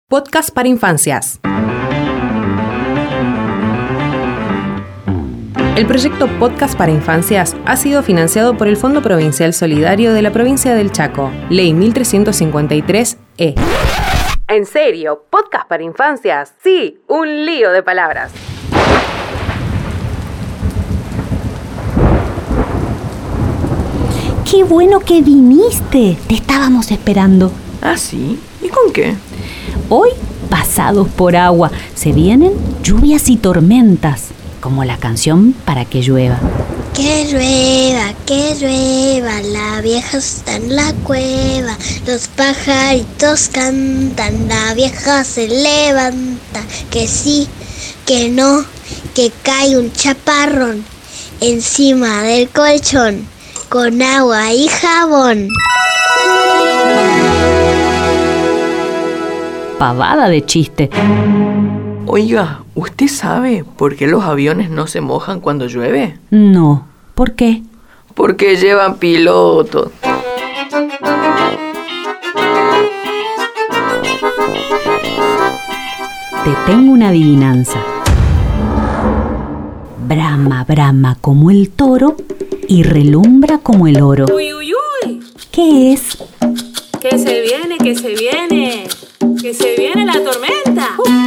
Podcast para infancias. El proyecto Podcast para Infancias ha sido financiado por el Fondo Provincial Solidario de la Provincia del Chaco, Ley 1353-E. ¿En serio? ¿Podcast para infancias? Sí, un lío de palabras. ¡Qué bueno que viniste! Te estábamos esperando. ¿Ah, sí? ¿Y con qué? Hoy, pasados por agua, se vienen lluvias y tormentas, como la canción Para que llueva. Que llueva, la vieja está en la cueva, los pajaritos cantan, la vieja se levanta, que sí, que no, que cae un chaparrón encima del colchón, con agua y jabón. Pavada de chiste. Oiga, ¿usted sabe por qué los aviones no se mojan cuando llueve? No, ¿por qué? Porque llevan piloto. Te tengo una adivinanza. Brama, brama como el toro y relumbra como el oro. ¡Uy, uy, uy! ¿Qué es? ¡Que se viene, que se viene! ¡Que se viene la tormenta!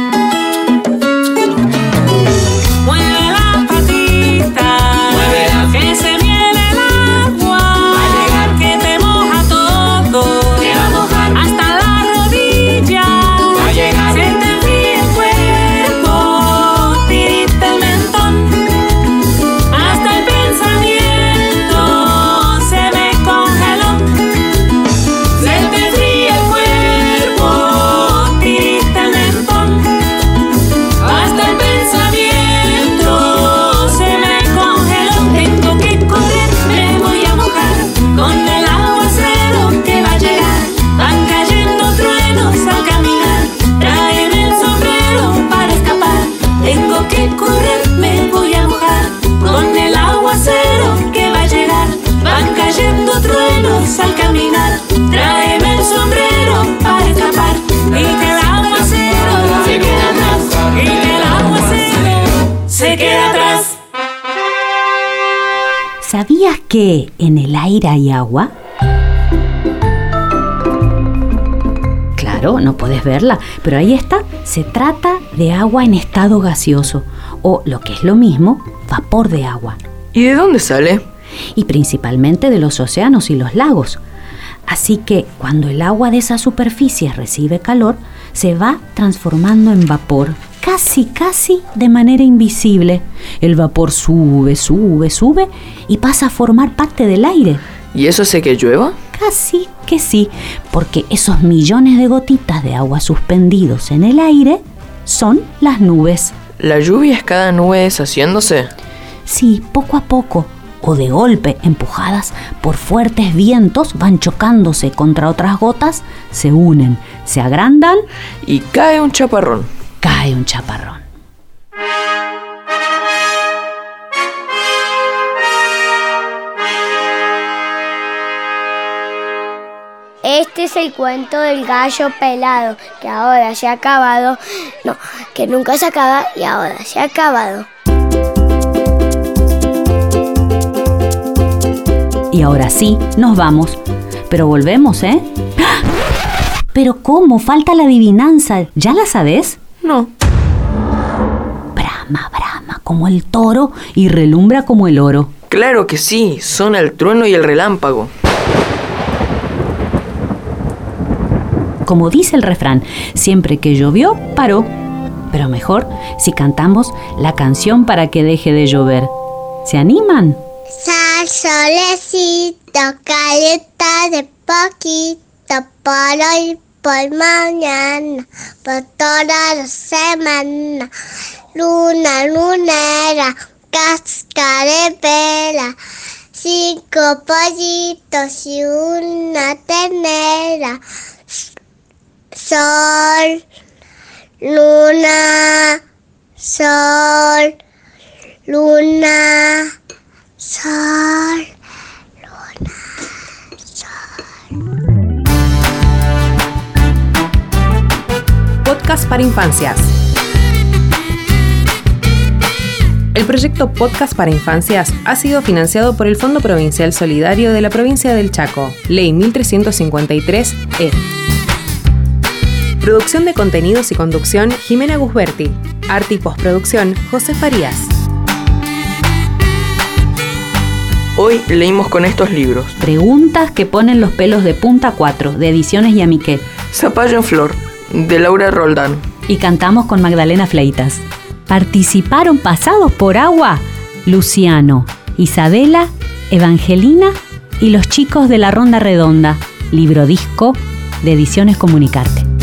¡Mueve la patita! ¡Muévela! ¡Que se viene el agua! ¡Va a llegar que te moja todo! ¡Te va a mojar! ¡Hasta la rodilla! ¡Va a llegar! ¡Se te enfría el cuerpo! ¡Tirita el mentón! ¡Hasta el pensamiento se me congeló! ¡Se te enfría el cuerpo! ¡Tirita el mentón! ¡Hasta el pensamiento se me congeló! Tengo que correr, me voy a mojar con el aguacero que va a llegar. Van cayendo truenos al caminar. Tráeme el sombrero para escapar. Tengo que correr, me voy a mojar con el aguacero que va a llegar. Van cayendo truenos al caminar. Tráeme el sombrero para escapar. Y que el aguacero se queda atrás. Y que el aguacero se queda atrás. ¿Sabías que en el aire hay agua? Claro, no podés verla, pero ahí está. Se trata de agua en estado gaseoso, o lo que es lo mismo, vapor de agua. ¿Y de dónde sale? Y principalmente de los océanos y los lagos. Así que cuando el agua de esa superficie recibe calor, se va transformando en vapor, casi de manera invisible. El vapor sube y pasa a formar parte del aire. ¿Y eso hace que llueva? Casi que sí, porque esos millones de gotitas de agua suspendidos en el aire son las nubes. ¿La lluvia es cada nube deshaciéndose? Sí, poco a poco, o de golpe, empujadas por fuertes vientos, van chocándose contra otras gotas, se unen, se agrandan, Y cae un chaparrón. cae un chaparrón. Este es el cuento del gallo pelado, que ahora se ha acabado. No, que nunca se acaba y ahora se ha acabado. Y ahora sí, nos vamos. Pero volvemos, ¿eh? ¡Ah! ¿Pero cómo? Falta la adivinanza. ¿Ya la sabés? No. Brama, brama como el toro y relumbra como el oro. Claro que sí, son el trueno y el relámpago. Como dice el refrán, siempre que llovió, paró. Pero mejor si cantamos la canción para que deje de llover. ¿Se animan? Sal, solecito, calienta de poquito, por hoy, por mañana, por toda la semana. Luna, lunera, cascarepela, 5 pollitos y una ternera. Sol, luna, sol, luna, sol, luna, sol. Podcast para Infancias. El proyecto Podcast para Infancias ha sido financiado por el Fondo Provincial Solidario de la Provincia del Chaco, Ley 1353-E. Producción de contenidos y conducción, Jimena Gusberti. Arte y postproducción, José Farías. Hoy leímos con estos libros: Preguntas que ponen los pelos de punta 4, de Ediciones Yamiquet. Zapallo en flor, de Laura Roldán. Y cantamos con Magdalena Fleitas. Participaron Pasados por Agua, Luciano, Isabela, Evangelina y los chicos de la Ronda Redonda. Libro disco de Ediciones Comunicarte.